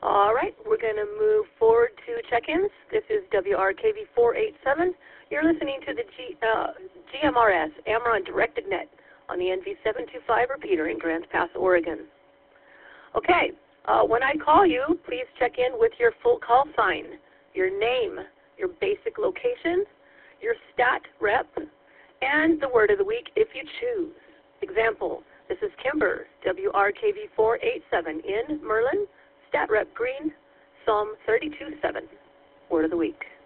All right, we're going to move forward to check-ins. This is WRKV 487. You're listening to the GMRS, Amaron Directed Net, on the NV725 repeater in Grants Pass, Oregon. Okay, when I call you, please check in with your full call sign, your name, your basic location, your stat rep, and the word of the week if you choose. Example, this is Kimber, WRKV 487 in Merlin, stat rep green, Psalm 32:7, word of the week.